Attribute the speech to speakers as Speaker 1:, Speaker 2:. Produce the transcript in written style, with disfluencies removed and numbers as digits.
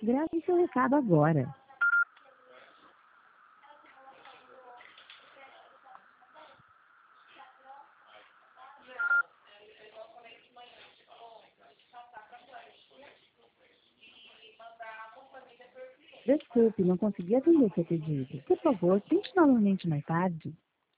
Speaker 1: Grave seu recado agora. Desculpe, não consegui atender seu pedido. Por favor, tente novamente mais tarde.